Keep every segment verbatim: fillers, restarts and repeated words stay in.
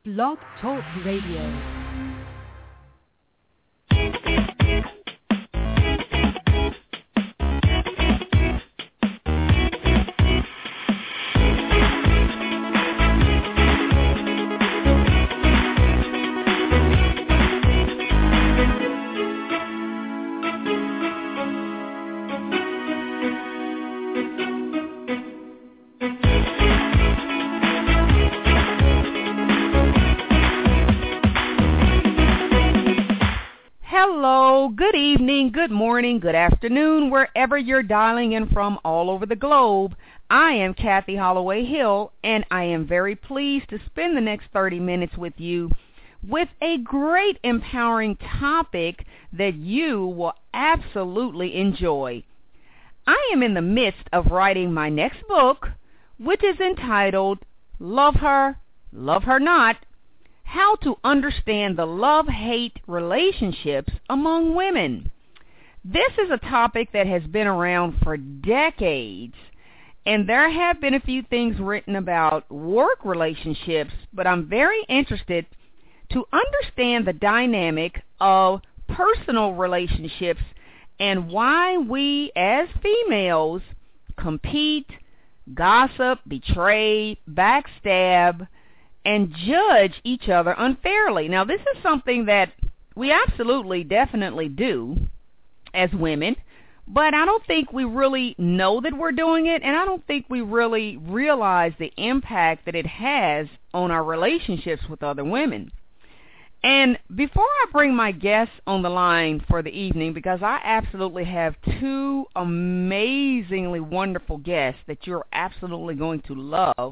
Blog Talk Radio. Hello, good evening, good morning, good afternoon, wherever you're dialing in from all over the globe. I am Kathy Holloway Hill, and I am very pleased to spend the next thirty minutes with you with a great empowering topic that you will absolutely enjoy. I am in the midst of writing my next book, which is entitled Love Her, Love Her Not: How to Understand the Love-Hate Relationships Among Women. This is a topic that has been around for decades, and there have been a few things written about work relationships, but I'm very interested to understand the dynamic of personal relationships and why we as females compete, gossip, betray, backstab, and judge each other unfairly. Now, this is something that we absolutely, definitely do as women, but I don't think we really know that we're doing it, and I don't think we really realize the impact that it has on our relationships with other women. And before I bring my guests on the line for the evening, because I absolutely have two amazingly wonderful guests that you're absolutely going to love,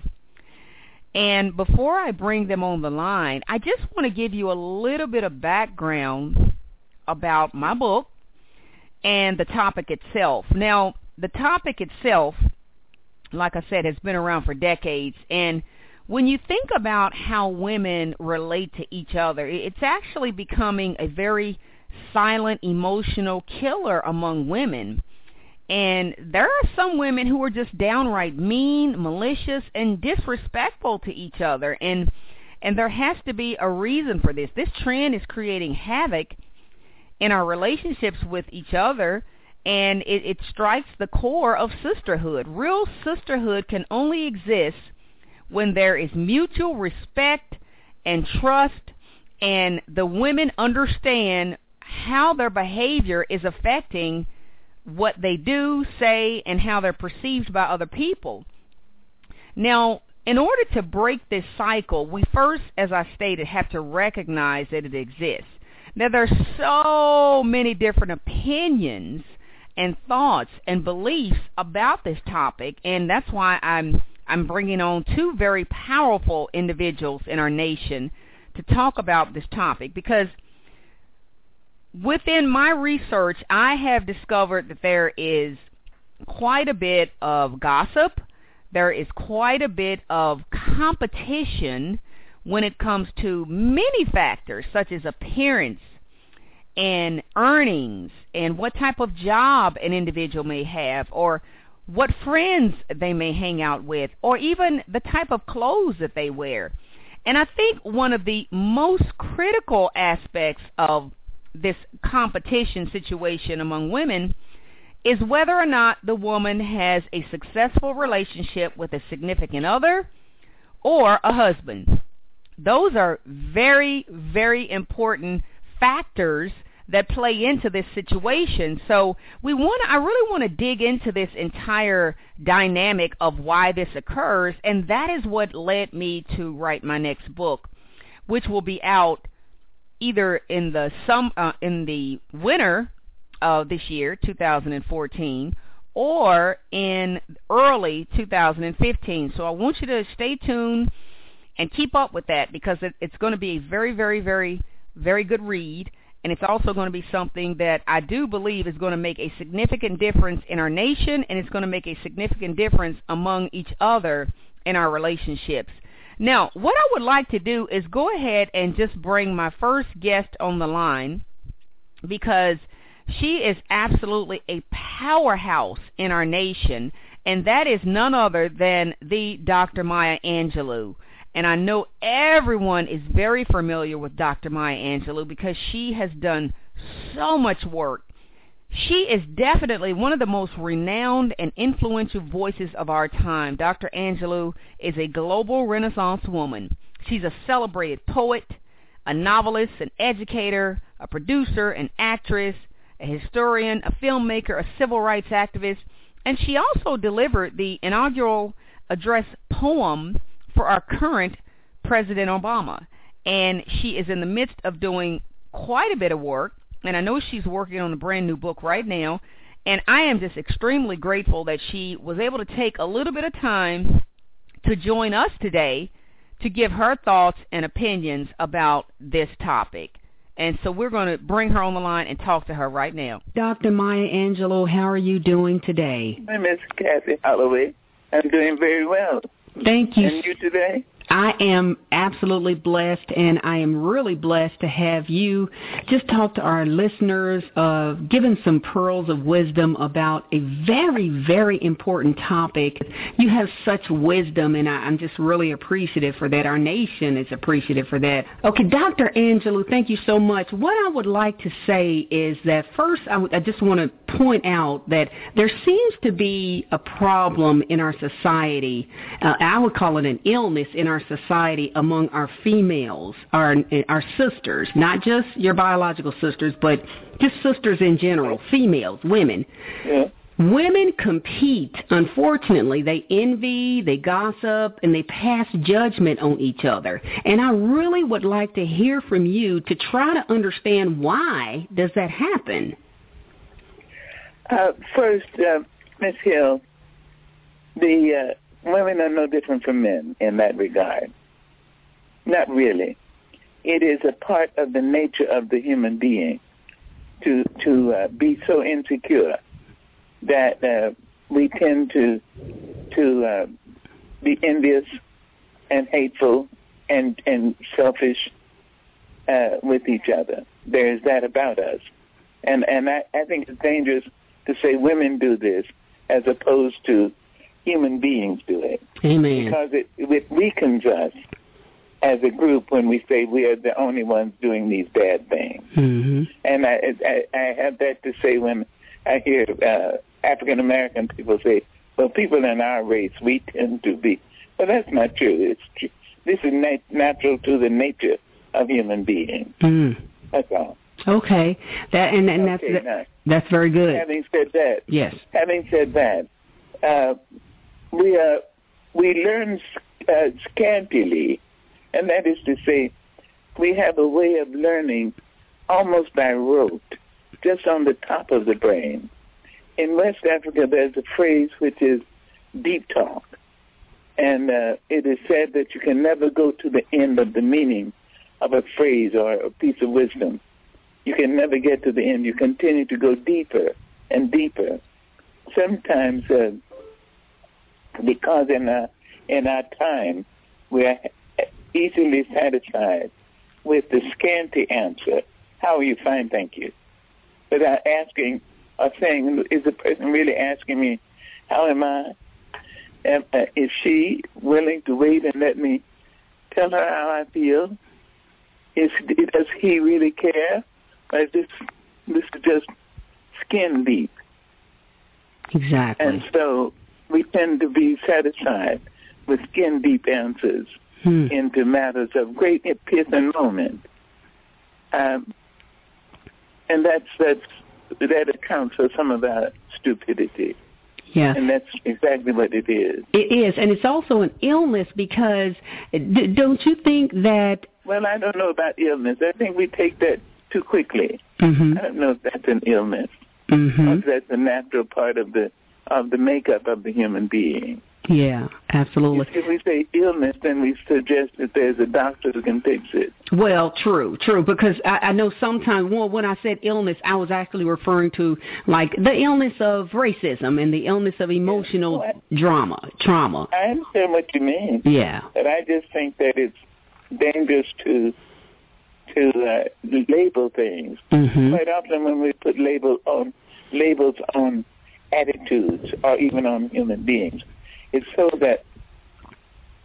and before I bring them on the line, I just want to give you a little bit of background about my book and the topic itself. Now, the topic itself, like I said, has been around for decades. And when you think about how women relate to each other, it's actually becoming a very silent, emotional killer among women. And there are some women who are just downright mean, malicious, and disrespectful to each other. And and there has to be a reason for this. This trend is creating havoc in our relationships with each other, and it, it strikes the core of sisterhood. Real sisterhood can only exist when there is mutual respect and trust, and the women understand how their behavior is affecting what they do, say, and how they're perceived by other people. Now, in order to break this cycle, we first, as I stated, have to recognize that it exists. Now, there's so many different opinions and thoughts and beliefs about this topic, and that's why I'm I'm bringing on two very powerful individuals in our nation to talk about this topic, because within my research, I have discovered that there is quite a bit of gossip. There is quite a bit of competition when it comes to many factors, such as appearance and earnings and what type of job an individual may have, or what friends they may hang out with, or even the type of clothes that they wear. And I think one of the most critical aspects of this competition situation among women is whether or not the woman has a successful relationship with a significant other or a husband. Those are very, very important factors that play into this situation. So we want to, I really want to dig into this entire dynamic of why this occurs, and that is what led me to write my next book, which will be out either in the some uh, in the winter of this year, two thousand fourteen, or in early two thousand fifteen. So I want you to stay tuned and keep up with that, because it, it's going to be a very, very, very, very good read, and it's also going to be something that I do believe is going to make a significant difference in our nation, and it's going to make a significant difference among each other in our relationships. Now, what I would like to do is go ahead and just bring my first guest on the line, because she is absolutely a powerhouse in our nation, and that is none other than the Doctor Maya Angelou. And I know everyone is very familiar with Doctor Maya Angelou because she has done so much work. She is definitely one of the most renowned and influential voices of our time. Doctor Angelou is a global Renaissance woman. She's a celebrated poet, a novelist, an educator, a producer, an actress, a historian, a filmmaker, a civil rights activist, and she also delivered the inaugural address poem for our current President Obama. And she is in the midst of doing quite a bit of work, and I know she's working on a brand new book right now, and I am just extremely grateful that she was able to take a little bit of time to join us today to give her thoughts and opinions about this topic. And so we're going to bring her on the line and talk to her right now. Doctor Maya Angelou, how are you doing today? My name is Kathy Holloway. I'm doing very well. Thank you. And you today? I am absolutely blessed, and I am really blessed to have you just talk to our listeners, uh, giving some pearls of wisdom about a very, very important topic. You have such wisdom, and I, I'm just really appreciative for that. Our nation is appreciative for that. Okay, Doctor Angelou, thank you so much. What I would like to say is that first, I, w- I just want to point out that there seems to be a problem in our society. Uh, I would call it an illness in our society among our females, our our sisters, not just your biological sisters, but just sisters in general, females, women. Yeah. Women compete. Unfortunately, they envy, they gossip, and they pass judgment on each other. And I really would like to hear from you to try to understand why does that happen. Uh, first, uh, Miz Hill, the uh, women are no different from men in that regard. Not really. It is a part of the nature of the human being to to uh, be so insecure that uh, we tend to to uh, be envious and hateful and and selfish uh, with each other. There is that about us, and and I, I think it's dangerous to say women do this as opposed to human beings do it. Amen. Because it, it weakens us as a group when we say we are the only ones doing these bad things. Mm-hmm. And I, I, I have that to say when I hear uh, African American people say, well, people in our race, we tend to be. Well, that's not true. It's true. This is nat- natural to the nature of human beings. Mm. That's all. Okay. That and, and Okay, that's now, that's very good. Having said that, Yes. Having said that, uh, we uh, we learn uh, scantily, and that is to say, we have a way of learning almost by rote, just on the top of the brain. In West Africa, there's a phrase which is deep talk, and uh, it is said that you can never go to the end of the meaning of a phrase or a piece of wisdom. You can never get to the end. You continue to go deeper and deeper. Sometimes, uh, because in our, in our time, we are easily satisfied with the scanty answer, how are you? Fine, thank you. Without asking or saying, is the person really asking me, how am I? Am, uh, is she willing to wait and let me tell her how I feel? Is, does he really care? Or is this, this is just skin deep? Exactly. And so we tend to be satisfied with skin deep answers hmm. into matters of great piercing moment. Um, and that's, that's, that accounts for some of our stupidity. Yeah. And that's exactly what it is. It is, and it's also an illness because d- don't you think that... Well, I don't know about illness. I think we take that too quickly. Mm-hmm. I don't know if that's an illness. Mm-hmm. Or if that's a natural part of the of the makeup of the human being. Yeah, absolutely. If we say illness, then we suggest that there's a doctor who can fix it. Well, true, true, because I, I know sometimes, well, when I said illness, I was actually referring to, like, the illness of racism and the illness of emotional yeah. well, drama, trauma. I understand what you mean. Yeah. But I just think that it's dangerous to to uh, label things. Mm-hmm. Quite often when we put label on labels on attitudes or even on human beings, it's so that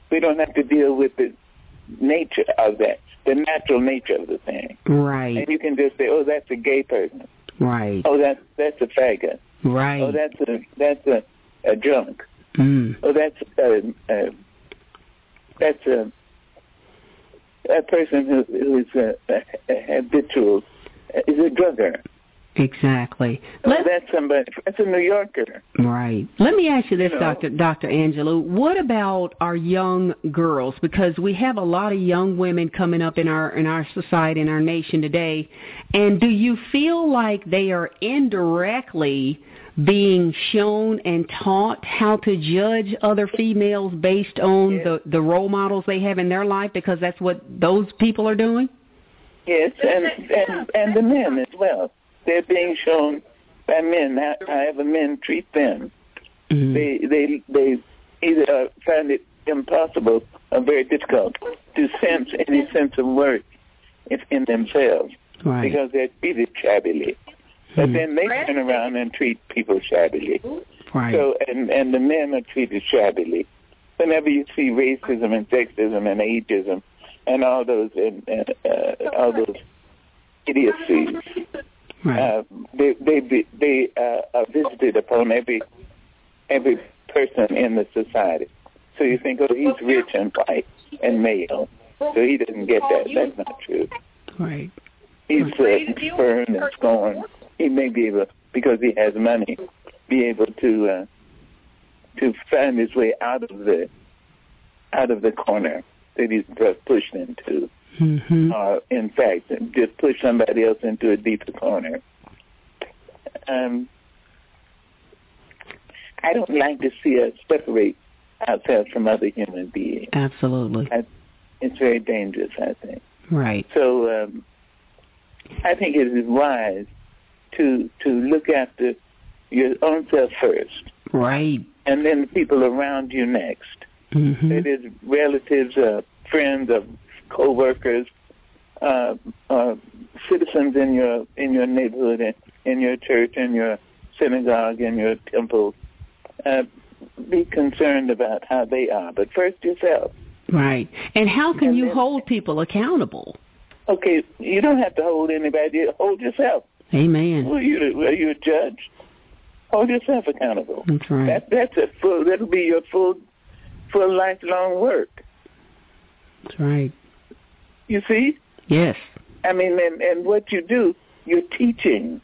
we don't have to deal with the nature of that, the natural nature of the thing. Right. And you can just say, oh, that's a gay person. Right. Oh, that's that's a faggot. Right. Oh, that's a that's a, a drunk. Mm. Oh, that's a, a that's a a person who who is a, a, a habitual is a drugger. Exactly. Oh, Let, that's somebody. That's a New Yorker. Right. Let me ask you this, You know. Doctor Doctor Angelou. What about our young girls? Because we have a lot of young women coming up in our in our society, in our nation today. And do you feel like they are indirectly being shown and taught how to judge other females based on Yes. the, the role models they have in their life, because that's what those people are doing? Yes, and and and the men as well. They're being shown by men how, however men treat them. Mm-hmm. They they they either find it impossible or very difficult to sense any sense of worth in, in themselves, Right. because they're treated shabbily. But Hmm. then they turn around and treat people shabbily. Right. So and and the men are treated shabbily. Whenever you see racism and sexism and ageism and all those and uh, all those idiocies. Right. Uh, they they be, they uh, are visited upon every every person in the society. So you think, oh, he's rich and white and male, so he doesn't get that. That's not true. Right. He's uh, spurned and scorned. He may be able, because he has money, be able to uh, to find his way out of the out of the corner that he's pushed into. Mm-hmm. Or, in fact, just push somebody else into a deeper corner. Um, I don't like to see us separate ourselves from other human beings. Absolutely. I, it's very dangerous, I think. Right. So um, I think it is wise to to look after your own self first, Right. and then the people around you next. Mm-hmm. That is, relatives, uh, friends, uh, co-workers, uh, uh, citizens in your in your neighborhood, in, in your church, in your synagogue, in your temple. Uh, be concerned about how they are, but first yourself. Right. And how can And you then- hold people accountable? Okay, you don't have to hold anybody. Hold yourself. Amen. Well, you are you a judge? Hold yourself accountable. That's right. That that's a full. That'll be your full, full lifelong work. That's right. You see? Yes. I mean, and, and what you do, you're teaching.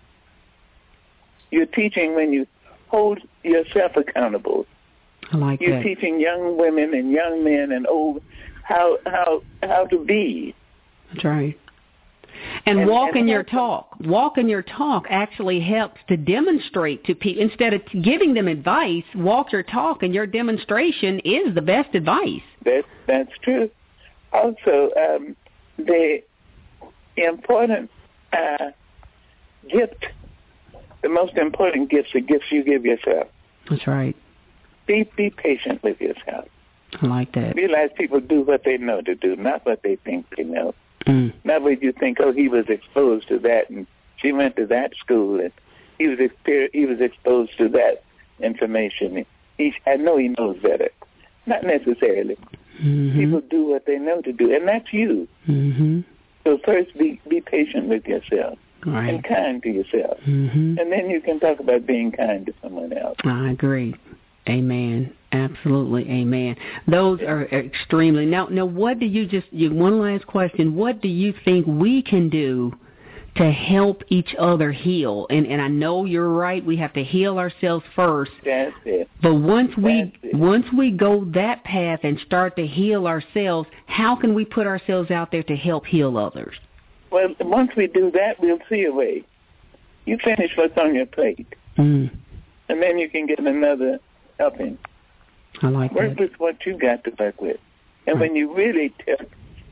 You're teaching when you hold yourself accountable. I like You're that. teaching young women and young men and old how how how to be. That's right. And, And- walking and your also- talk. Walking your talk actually helps to demonstrate to people. Instead of giving them advice, walk your talk, and your demonstration is the best advice. That that's true. Also, um, the important uh, gift, the most important gifts, the gifts you give yourself. That's right. Be be patient with yourself. I like that. Realize people do what they know to do, not what they think they know. Mm. Not what you think. Oh, he was exposed to that, and she went to that school, and he was exper- he was exposed to that information. He, I know he knows better. Not necessarily. Mm-hmm. People do what they know to do, and that's you. Mm-hmm. So first, be be patient with yourself Right. and kind to yourself, Mm-hmm. and then you can talk about being kind to someone else. I agree. Amen. Absolutely. Amen. Those are extremely. Now, now, what do you just? You, one last question. What do you think we can do to help each other heal? And and I know you're right. We have to heal ourselves first. That's it. But once we That's it. once we go that path and start to heal ourselves, how can we put ourselves out there to help heal others? Well, once we do that, we'll see a way. You finish what's on your plate, Mm, and then you can get another helping. I like Work that. with what you got to work with. And Right. when you really, tell,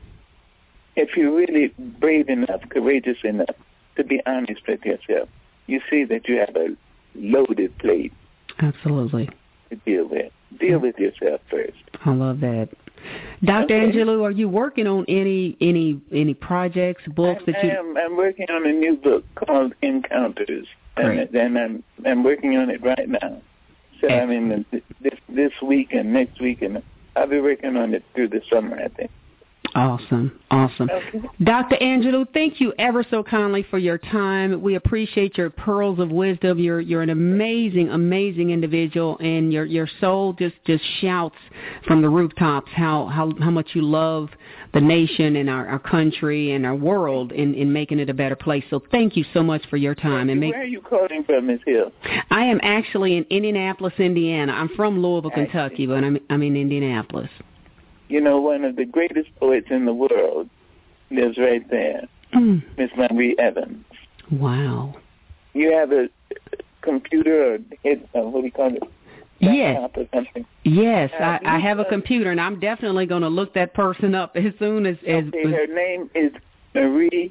if you're really brave enough, courageous enough to be honest with yourself, you see that you have a loaded plate Absolutely. to deal with. Deal with yourself first. I love that. Doctor Okay. Angelou, are you working on any any any projects, books I, that you? I am, I'm working on a new book called Encounters, Great. and, and I'm I'm working on it right now. So I mean, this this week and next week and I'll be working on it through the summer, I think. Awesome, awesome. Okay. Doctor Angelou, thank you ever so kindly for your time. We appreciate your pearls of wisdom. You're you're an amazing, amazing individual, and your your soul just, just shouts from the rooftops how, how, how much you love the nation and our, our country and our world in, in making it a better place. So thank you so much for your time. And make, Where are you calling from, Miz Hill? I am actually in Indianapolis, Indiana. I'm from Louisville, Kentucky, but I'm I'm in Indianapolis. You know, one of the greatest poets in the world lives right there, mm. Miss Marie Evans. Wow. You have a computer or it, uh, what do you call it? Yes. Or something. Yes, uh, I, I have a computer, and I'm definitely going to look that person up as soon as... as, okay, as her name is Marie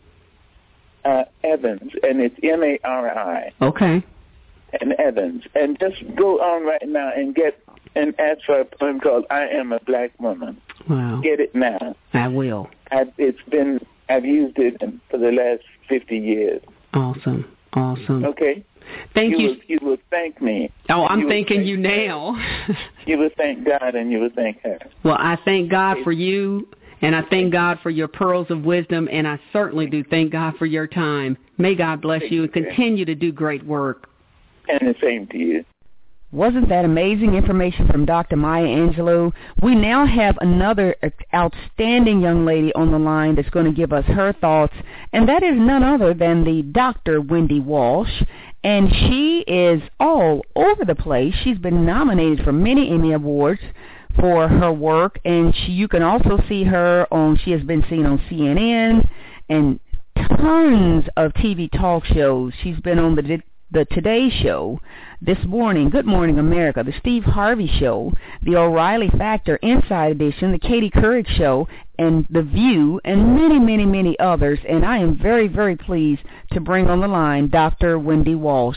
uh, Evans, and it's M A R I. Okay. And Evans. And just go on right now and get and ask for a poem called I Am a Black Woman. Wow. Get it now. I will. I've, it's been, I've used it for the last fifty years. Awesome. Awesome. Okay. Thank you. You will, you will thank me. Oh, I'm you thanking you now. You will thank God and you will thank her. Well, I thank God for you, and I thank God for your pearls of wisdom, and I certainly do thank God for your time. May God bless you and continue to do great work. And the same to you. Wasn't that amazing information from Doctor Maya Angelou? We now have another outstanding young lady on the line that's going to give us her thoughts, and that is none other than the Doctor Wendy Walsh. And she is all over the place. She's been nominated for many Emmy Awards for her work, and she, you can also see her on, she has been seen on C N N and tons of T V talk shows. She's been on the the Today Show, This Morning, Good Morning America, the Steve Harvey Show, the O'Reilly Factor, Inside Edition, the Katie Couric Show, and The View, and many, many, many others. And I am very, very pleased to bring on the line Doctor Wendy Walsh.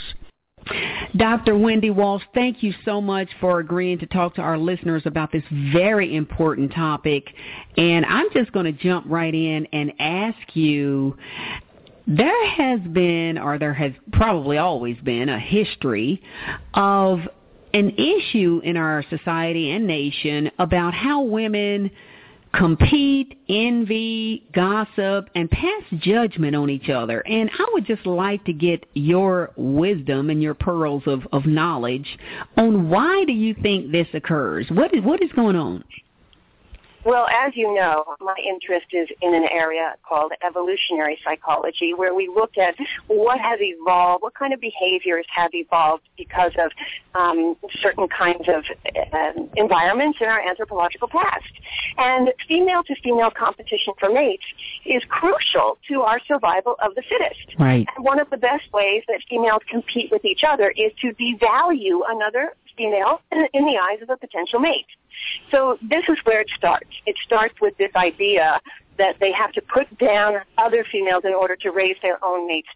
Doctor Wendy Walsh, thank you so much for agreeing to talk to our listeners about this very important topic. And I'm just going to jump right in and ask you, there has been, or there has probably always been, a history of an issue in our society and nation about how women compete, envy, gossip, and pass judgment on each other. And I would just like to get your wisdom and your pearls of, of knowledge on why do you think this occurs? What is, what is going on? Well, as you know, my interest is in an area called evolutionary psychology, where we look at what has evolved, what kind of behaviors have evolved because of um, certain kinds of uh, environments in our anthropological past. And female-to-female competition for mates is crucial to our survival of the fittest. Right. And one of the best ways that females compete with each other is to devalue another female in the eyes of a potential mate. So this is where it starts. It starts with this idea that they have to put down other females in order to raise their own mate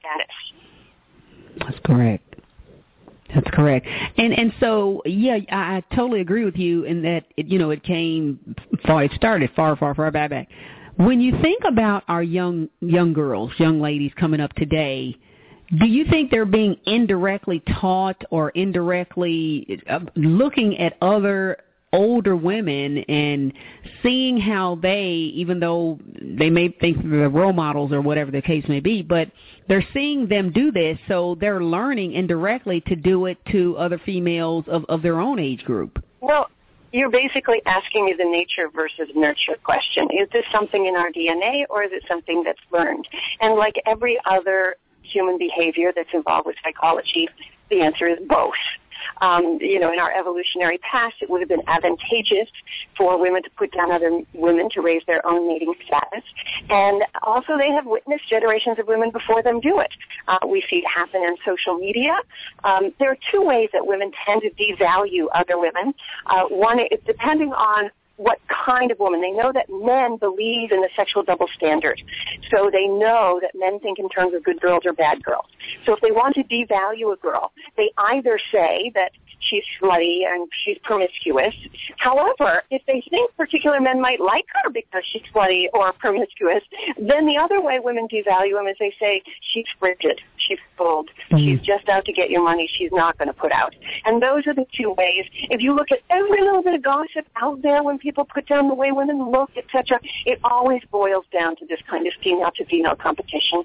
status. That's correct. That's correct. And and so, yeah, I, I totally agree with you in that, it, you know, it came far, it started far, far, far back, back. When you think about our young young girls, young ladies coming up today, do you think they're being indirectly taught or indirectly uh, looking at other older women and seeing how they, even though they may think they're role models or whatever the case may be, but they're seeing them do this, so they're learning indirectly to do it to other females of, of their own age group? Well, you're basically asking me the nature versus nurture question. Is this something in our D N A or is it something that's learned? And like every other human behavior that's involved with psychology, the answer is both. Um, you know, in our evolutionary past, it would have been advantageous for women to put down other women to raise their own mating status. And also they have witnessed generations of women before them do it. Uh, we see it happen in social media. Um, there are two ways that women tend to devalue other women. Uh, one is depending on what kind of woman. They know that men believe in the sexual double standard. So they know that men think in terms of good girls or bad girls. So if they want to devalue a girl, they either say that she's slutty and she's promiscuous. However, if they think particular men might like her because she's slutty or promiscuous, then the other way women devalue them is they say she's frigid, she's cold, mm-hmm. she's just out to get your money, she's not going to put out. And those are the two ways. If you look at every little bit of gossip out there when people people put down the way women look, et cetera. It always boils down to this kind of female-to-female competition.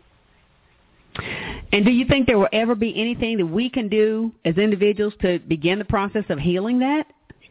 And do you think there will ever be anything that we can do as individuals to begin the process of healing that?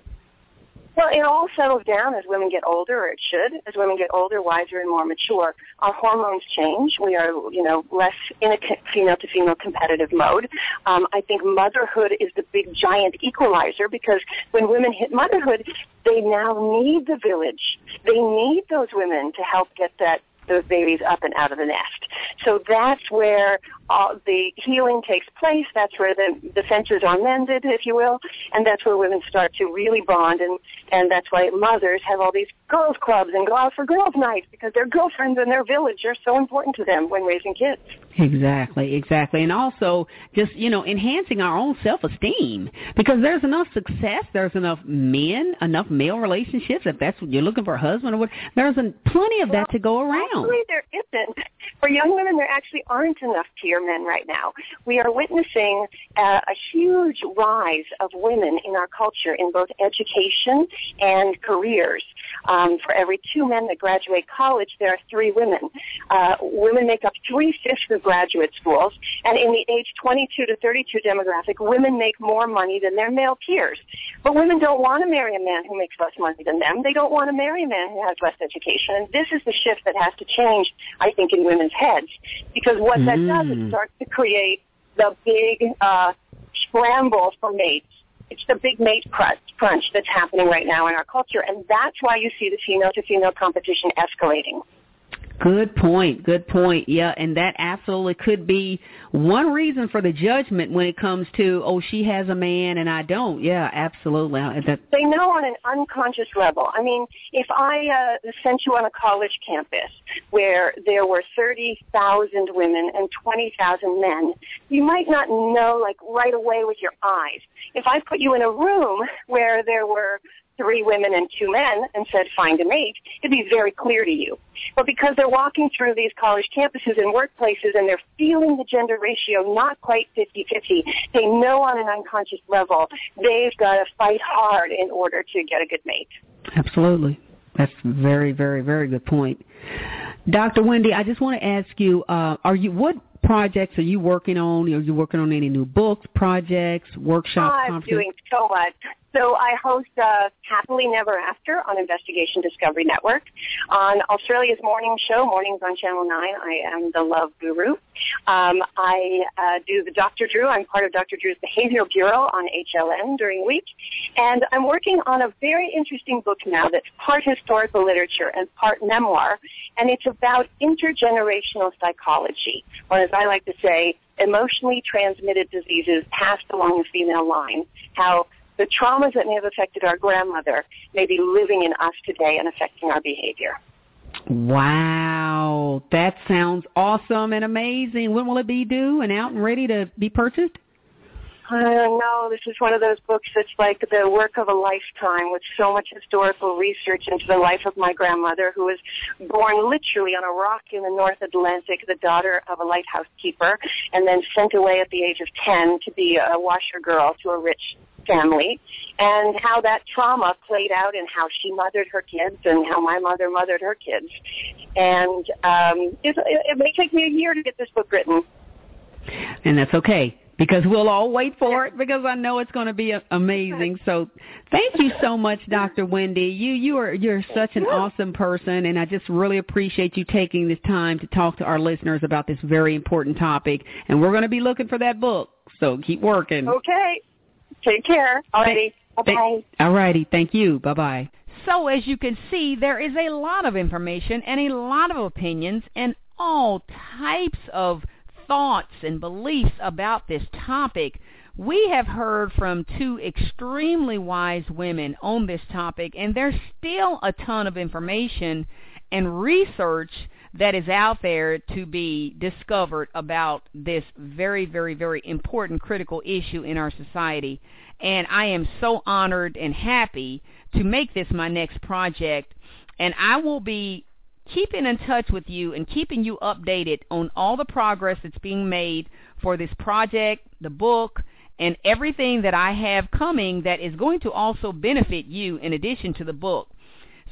Well, it all settles down as women get older, or it should. As women get older, wiser, and more mature, our hormones change. We are, you know, less in a female-to-female competitive mode. Um, I think motherhood is the big, giant equalizer, because when women hit motherhood, they now need the village. They need those women to help get that those babies up and out of the nest. So that's where all the healing takes place. That's where the, the fences are mended, if you will, and that's where women start to really bond, and, and that's why mothers have all these girls' clubs and go out for girls' nights, because their girlfriends in their village are so important to them when raising kids. Exactly, exactly. And also just, you know, enhancing our own self-esteem, because there's enough success, there's enough men, enough male relationships, if that's what you're looking for, a husband or what, there's a, plenty of well, that to go around. Actually, there isn't. For young women, there actually aren't enough peer men right now. We are witnessing uh, a huge rise of women in our culture in both education and careers. Um, for every two men that graduate college, there are three women. Uh, women make up three-fifths of graduate schools, and in the age twenty-two to thirty-two demographic, women make more money than their male peers. But women don't want to marry a man who makes less money than them. They don't want to marry a man who has less education. And this is the shift that has to change, I think, in women's heads, because what mm. that does is start to create the big uh, scramble for mates. It's the big mate crunch that's happening right now in our culture, and that's why you see the female-to-female competition escalating. Good point. Good point. Yeah, and that absolutely could be one reason for the judgment when it comes to, oh, she has a man and I don't. Yeah, absolutely. That... They know on an unconscious level. I mean, if I uh, sent you on a college campus where there were thirty thousand women and twenty thousand men, you might not know, like, right away with your eyes. If I put you in a room where there were three women and two men and said, find a mate, it'd be very clear to you. But because they're walking through these college campuses and workplaces and they're feeling the gender ratio not quite fifty-fifty, they know on an unconscious level they've got to fight hard in order to get a good mate. Absolutely. That's a very, very, very good point. Doctor Wendy, I just want to ask you, uh, are you what projects are you working on? Are you working on any new books, projects, workshops, I'm conferences? doing so much. So I host uh, Happily Never After on Investigation Discovery Network. On Australia's morning show, Mornings on Channel nine, I am the Love Guru. Um, I uh, do the Doctor Drew. I'm part of Doctor Drew's Behavioral Bureau on H L N during the week. And I'm working on a very interesting book now that's part historical literature and part memoir, and it's about intergenerational psychology, or as I like to say, emotionally transmitted diseases passed along the female line, how the traumas that may have affected our grandmother may be living in us today and affecting our behavior. Wow, that sounds awesome and amazing. When will it be due and out and ready to be purchased? I don't know. This is one of those books that's like the work of a lifetime, with so much historical research into the life of my grandmother, who was born literally on a rock in the North Atlantic, the daughter of a lighthouse keeper, and then sent away at the age of ten to be a washer girl to a rich family, and how that trauma played out in how she mothered her kids and how my mother mothered her kids. And um, it, it may take me a year to get this book written. And that's okay, because we'll all wait for it, because I know it's going to be amazing. So thank you so much, Doctor Wendy. You you are you're such an awesome person, and I just really appreciate you taking this time to talk to our listeners about this very important topic. And we're going to be looking for that book, so keep working. Okay. Take care. All righty. Bye-bye. All righty. Thank you. Bye-bye. So as you can see, there is a lot of information and a lot of opinions and all types of thoughts and beliefs about this topic. We have heard from two extremely wise women on this topic, and there's still a ton of information and research that is out there to be discovered about this very, very, very important critical issue in our society. And I am so honored and happy to make this my next project. And I will be keeping in touch with you and keeping you updated on all the progress that's being made for this project, the book, and everything that I have coming that is going to also benefit you in addition to the book.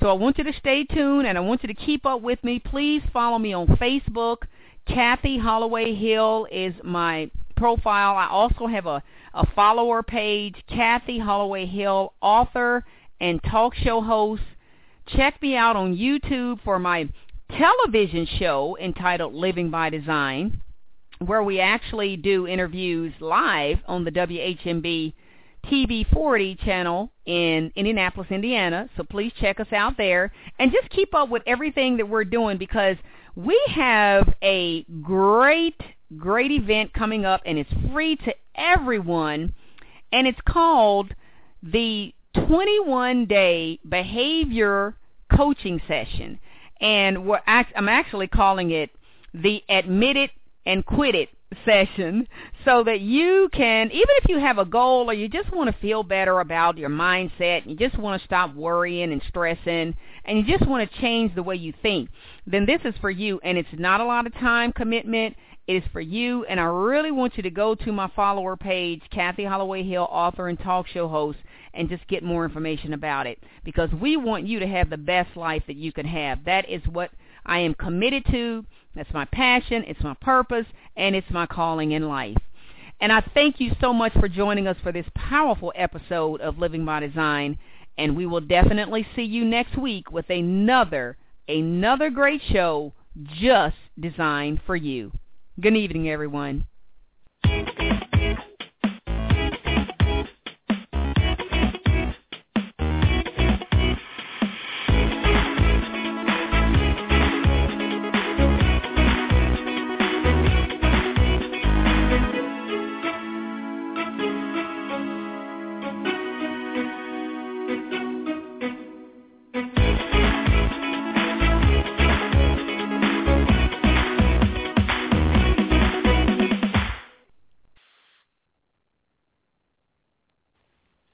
So I want you to stay tuned, and I want you to keep up with me. Please follow me on Facebook. Kathy Holloway Hill is my profile. I also have a, a follower page, Kathy Holloway Hill, author and talk show host. Check me out on YouTube for my television show entitled Living by Design, where we actually do interviews live on the W H M B T V forty channel in Indianapolis, Indiana. So please check us out there and just keep up with everything that we're doing, because we have a great, great event coming up, and it's free to everyone, and it's called the twenty-one day Behavior Coaching Session. And we're act- I'm actually calling it the Admit It and Quit It session, so that you can, even if you have a goal or you just want to feel better about your mindset, you just want to stop worrying and stressing, and you just want to change the way you think, then this is for you. And it's not a lot of time commitment. It is for you, and I really want you to go to my follower page, Kathy Holloway Hill, author and talk show host, and just get more information about it, because we want you to have the best life that you can have. That is what I am committed to. That's my passion, it's my purpose, and it's my calling in life. And I thank you so much for joining us for this powerful episode of Living by Design, and we will definitely see you next week with another, another great show just designed for you. Good evening, everyone.